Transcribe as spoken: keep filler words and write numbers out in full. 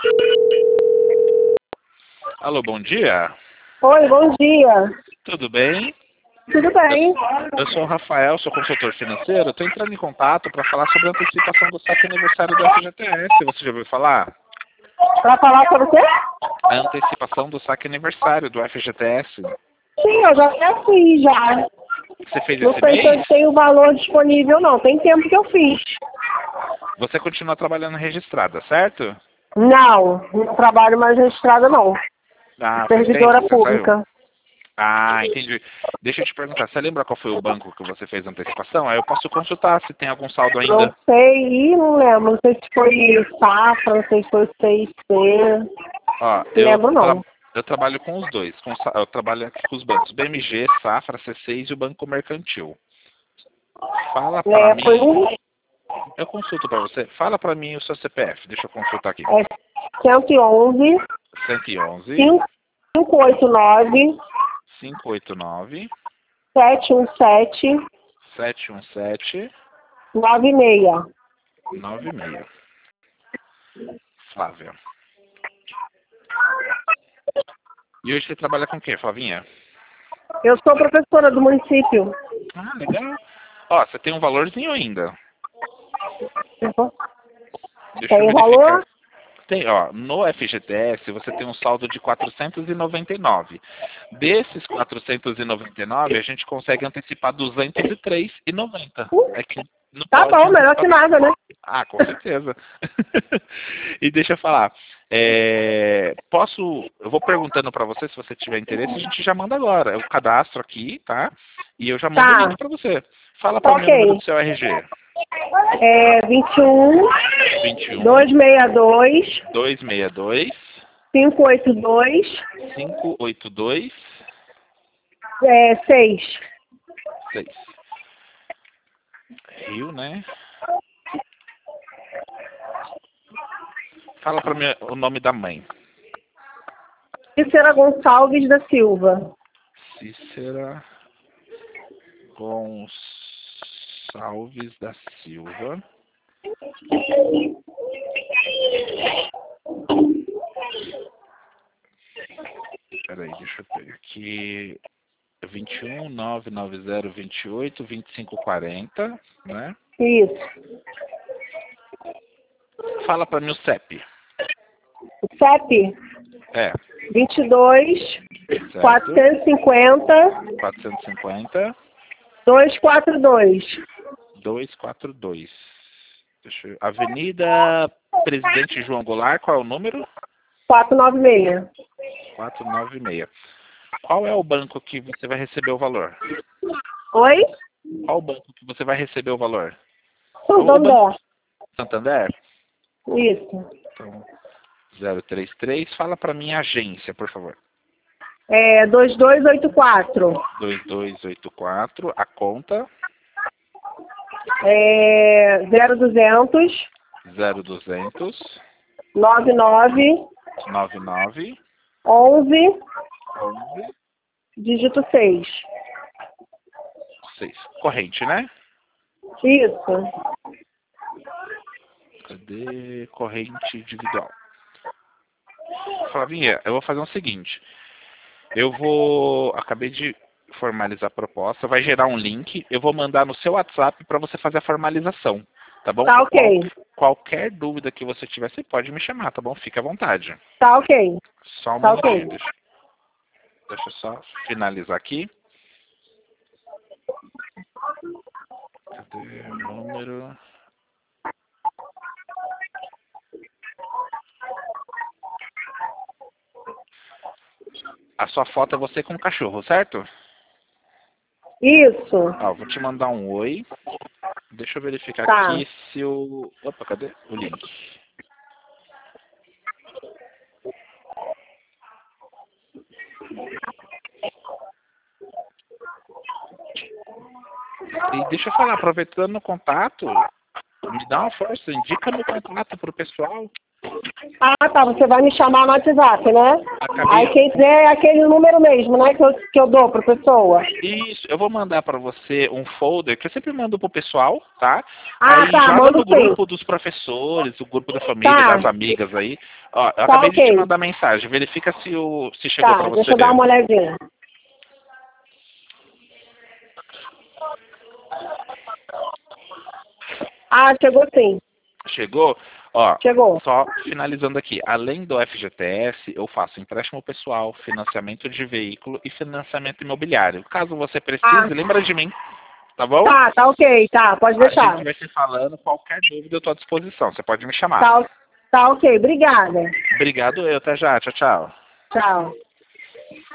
Alô, bom dia. Oi, bom dia. Tudo bem? Tudo bem? Eu sou o Rafael, sou consultor financeiro. Estou entrando em contato para falar sobre a antecipação do saque aniversário do F G T S. Você já ouviu falar? Para falar sobre o quê? A antecipação do saque aniversário do F G T S. Sim, eu já até fiz já. Você fez Não esse sei se eu mês? tenho o valor disponível, não. Tem tempo que eu fiz. Você continua trabalhando registrada, certo? Não, não trabalho mais registrada, não. Ah, faz tempo Servidora que você saiu. pública. Ah, entendi. Deixa eu te perguntar, você lembra qual foi o banco que você fez a antecipação? Aí eu posso consultar se tem algum saldo ainda. Não sei, ih, não lembro. Não sei se foi Safra, não sei se foi C I C. Ó, Não eu, lembro, tra não. eu trabalho com os dois. Com, sa- eu trabalho aqui com os bancos B M G, Safra, C seis e o Banco Mercantil. Fala pra É, foi mim, um... eu consulto pra você. Fala pra mim o seu C P F. Deixa eu consultar aqui. É cento e onze, cento e onze, quinhentos e oitenta e nove, quinhentos e oitenta e nove, setecentos e dezessete, setecentos e dezessete, noventa e seis. noventa e seis. Flávia. E hoje você trabalha com o quê, Flavinha? Eu sou professora do município. Ah, legal. Ó, você tem um valorzinho ainda. Deixa eu Tem verificar. valor? Tem, ó, no F G T S você tem um saldo de quatrocentos e noventa e nove. Desses quatrocentos e noventa e nove, a gente consegue antecipar duzentos e três reais e noventa centavos. É que não Tá pode bom, melhor que antecipar. nada, né? Ah, com certeza. E deixa eu falar. é, posso. Eu vou perguntando para você se você tiver interesse, a gente já manda agora. Eu cadastro aqui, tá? E eu já mando o Tá. link para você. Fala Tá para mim o número ok. do seu R G. É vinte e um, vinte e um, duzentos e sessenta e dois, duzentos e sessenta e dois, quinhentos e oitenta e dois, quinhentos e oitenta e dois, é, seis. seis. Rio, né? Fala para mim o nome da mãe. Cícera Gonçalves da Silva. Cícera Gonçalves da Silva. Peraí, deixa eu pegar aqui. vinte e um, novecentos e noventa, vinte e oito, vinte e cinco, quarenta, né? Isso. Fala para mim o C E P. C E P É, vinte e dois, certo. quatrocentos e cinquenta, quatrocentos e cinquenta, duzentos e quarenta e dois. duzentos e quarenta e dois. Deixa eu... Avenida Presidente João Goulart, qual é o número? quatrocentos e noventa e seis. quatrocentos e noventa e seis. Qual é o banco que você vai receber o valor? Oi? Qual o banco que você vai receber o valor? O, o Santander. Banco Santander? Isso. Então, zero três três. Fala para mim a agência, por favor. É dois dois oito quatro. dois dois oito quatro. A conta? É zero duzentos, zero duzentos, noventa e nove, noventa e nove, onze, onze, dígito seis. seis. Corrente, né? Isso. Cadê? Corrente individual. Flavinha, eu vou fazer o seguinte. Eu vou... Acabei de formalizar a proposta. Vai gerar um link. Eu vou mandar no seu WhatsApp para você fazer a formalização. Tá bom? Tá ok. Qual, qualquer dúvida que você tiver, você pode me chamar, tá bom? Fique à vontade. Tá ok. Só um Tá minutinho. ok. Deixa, deixa eu só finalizar aqui. Cadê o número? A sua foto é você com o cachorro, certo? Isso. Ó, vou te mandar um oi. Deixa eu verificar Tá. aqui se o... Opa, cadê o link? E deixa eu falar, aproveitando o contato, me dá uma força, indica meu contato pro pessoal. Ah, tá, você vai me chamar no WhatsApp, né? Acabei... Aí quem quiser é aquele número mesmo, né, que eu, que eu dou pra pessoa. Isso, eu vou mandar para você um folder que eu sempre mando pro pessoal, tá? Ah, Aí tá, joga manda no sim. grupo dos professores, o grupo da família, Tá, das amigas aí. Ó, eu tá acabei de te ok. mandar mensagem, verifica se, o, se chegou para Tá, deixa você eu dar ver. uma olhadinha. Ah, chegou sim. Chegou? Ó, Chegou. só finalizando aqui. Além do F G T S, eu faço empréstimo pessoal, financiamento de veículo e financiamento imobiliário. Caso você Ah, precise, lembra de mim, tá bom? tá, tá ok, tá, pode A gente deixar. vai se falando, qualquer dúvida eu estou à disposição. Você pode me chamar. Tá, tá ok, obrigada. Obrigado eu, até já. Tchau, tchau. Tchau.